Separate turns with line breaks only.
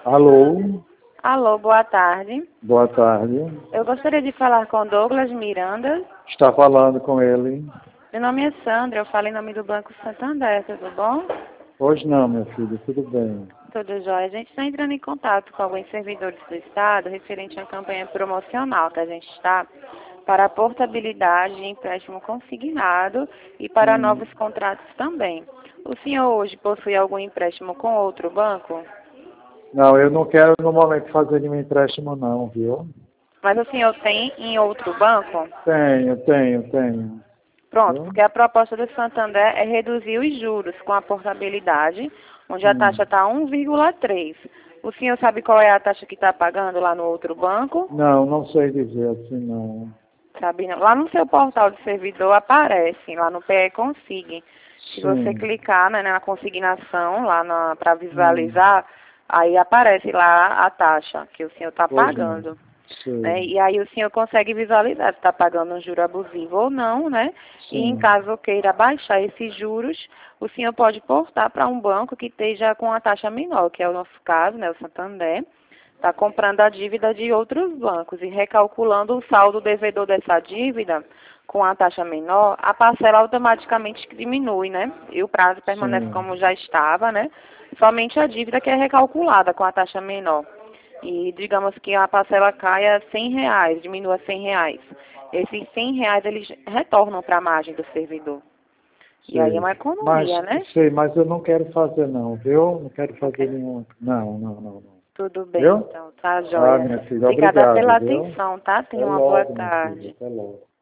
Alô,
Alô, boa tarde.
boa tarde.
Eu gostaria de falar com Douglas Miranda.
Está falando com ele?
Meu nome é Sandra, eu falo em nome do Banco Santander, tudo bom?
Hoje não, meu filho, tudo bem.
Tudo jóia. A gente está entrando em contato com alguns servidores do Estado referente à campanha promocional que a gente está para a portabilidade de empréstimo consignado e para novos contratos também. O senhor hoje possui algum empréstimo com outro banco?
Não, eu não quero no momento fazer nenhum empréstimo não, viu?
Mas o senhor tem em outro banco?
Tenho.
Pronto,
Viu?
porque a proposta do Santander é reduzir os juros com a portabilidade, onde a taxa está 1,3. O senhor sabe qual é a taxa que está pagando lá no outro banco?
Não sei dizer assim não.
Sabe não? Lá no seu portal de servidor aparece, lá no PE Consigne. Se você
Sim.
clicar, né, na consignação, lá para visualizar, aí aparece lá a taxa que o senhor está
Pois não.
pagando. Né?
Sim.
E aí o senhor consegue visualizar se está pagando um juro abusivo ou não, né? E em
Sim.
caso queira baixar esses juros, o senhor pode portar para um banco que esteja com a taxa menor, que é o nosso caso, né? O Santander. Está comprando a dívida de outros bancos e recalculando o saldo devedor dessa dívida com a taxa menor, a parcela automaticamente diminui, né? E o prazo permanece
Sim.
como já estava, né? Somente a dívida que é recalculada com a taxa menor. E digamos que a parcela caia R$ 100, diminua R$ 100. Esses R$ 100 eles retornam para a margem do servidor. E aí é uma economia, né?
Mas eu não quero fazer não, viu? Não quero fazer
Ok.
nenhum. Não.
Tudo bem,
Viu?
então, tá
Ah,
joia.
minha filha,
Obrigada
obrigado,
pela
viu?
atenção, tá?
Até
Tenha uma boa
logo, minha filha.
tarde.
Até logo.